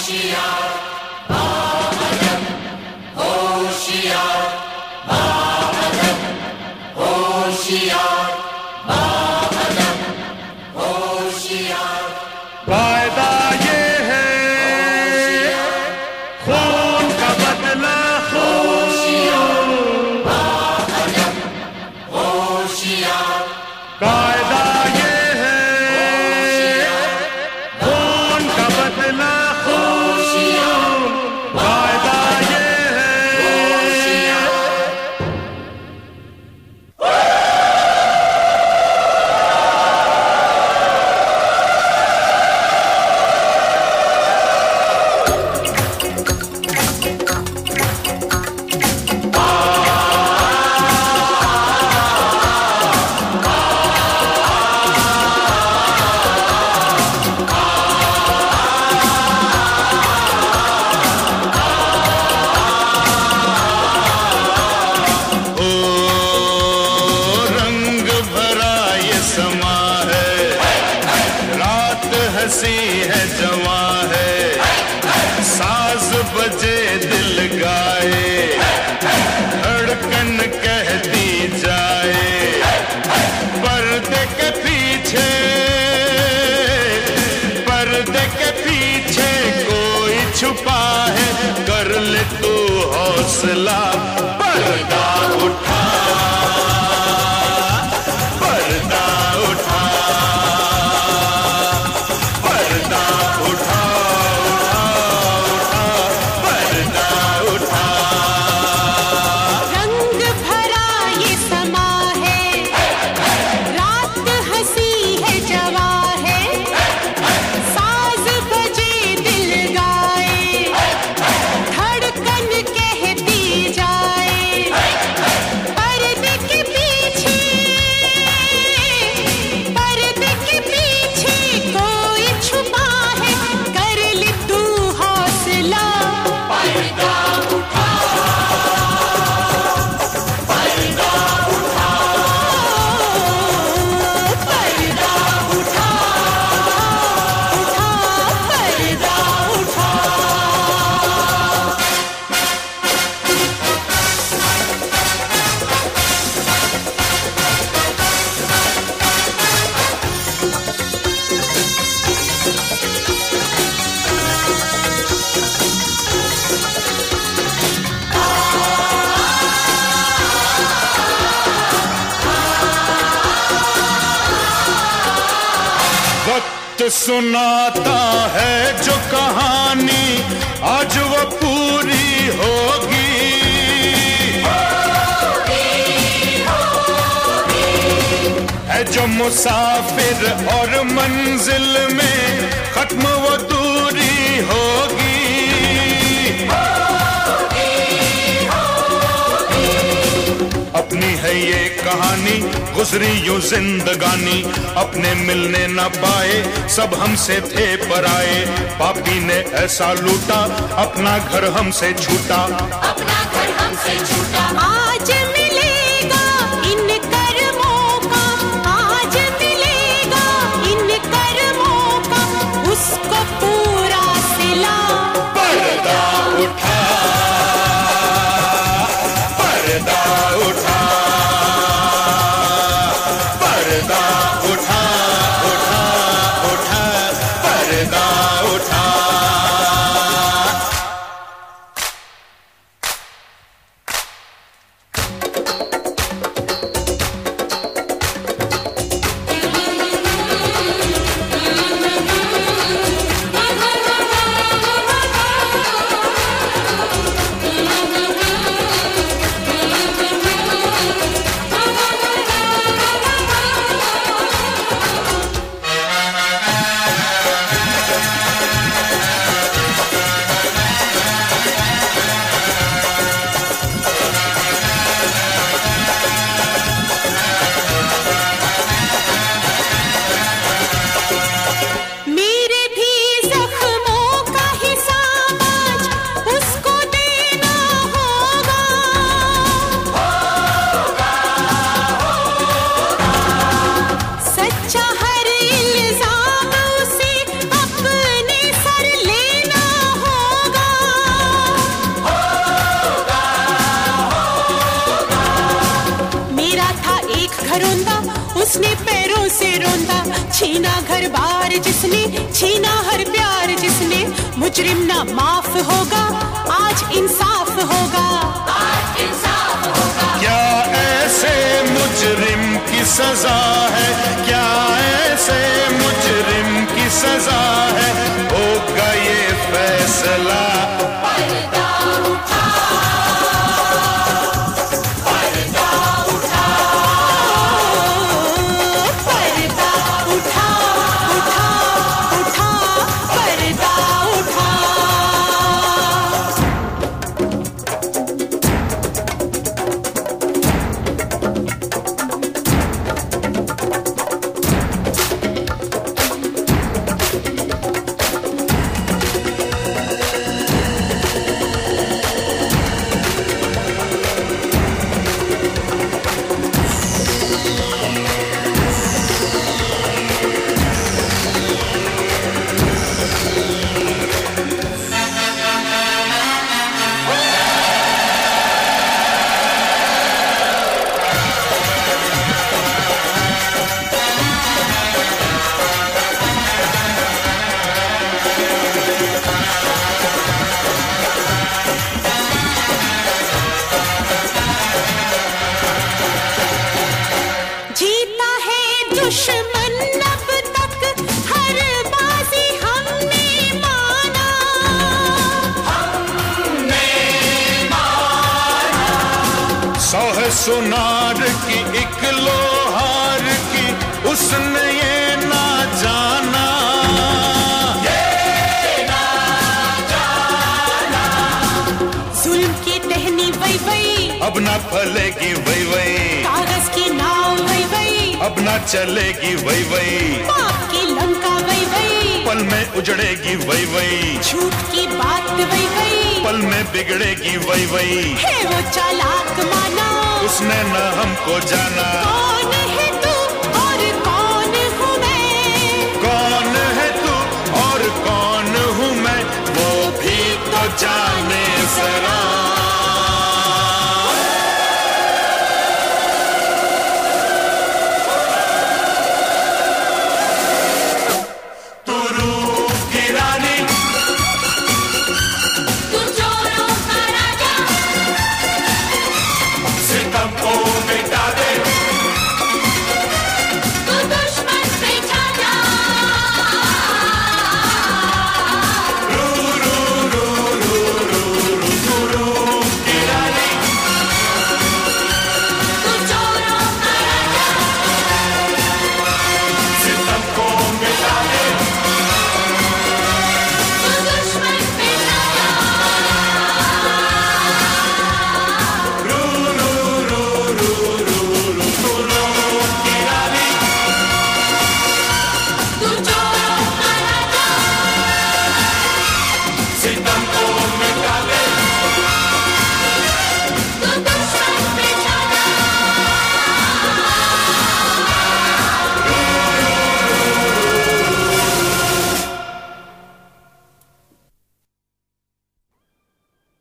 वायदा ये है खून का बदला कायदा ये है खून का बदला वायदा ये है। हंसी है जवां है साज बजे दिल गाए धड़कन कहती जाए पर्दे के पीछे कोई छुपा है कर ले तू हौसला पर्दा उठा पर्दा उठा सुनाता है जो कहानी आज वो पूरी होगी है जो मुसाफिर और मंजिल में खत्म वो दूरी होगी अपनी है ये कहानी गुजरी यूं जिंदगानी अपने मिलने न पाए सब हमसे थे पराए पापी ने ऐसा लूटा अपना घर हमसे छूटा आज मिलेगा इन कर्मों का आज मिलेगा इन कर्मों का उसको पूरा सिला पर्दा उठा पर्दा उठा पर्दा उठा उठा उठा पर्दा उठा उसने पैरों से रोंदा, छीना घर बार जिसने, छीना हर प्यार जिसने। मुजरिम ना माफ होगा, आज इंसाफ होगा, आज इंसाफ होगा। क्या ऐसे मुजरिम की सजा है, क्या ऐसे मुजरिम की सजा है, होगा ये फैसला। पर्दा उठा, पर्दा उठा, पर्दा उठा, उठा, उठा, पर्दा उठा। जीता है दुश्मन अब तक, हर बाजी हमने माना, हमने माना। सौ है सुनार की एक लोहार की, उसने ये ना जाना, ये ना जाना। जुल्म की टहनी वही वही, अब ना फलेगी वही वही, कागज की नाव वही वही, अब ना चलेगी वही वही, पाप की लंका वही वही, पल में उजड़ेगी वही वही, झूठ की बात वही वही, पल में बिगड़ेगी वही वही। है वो चालाक माना, उसने न हमको जाना, कौन है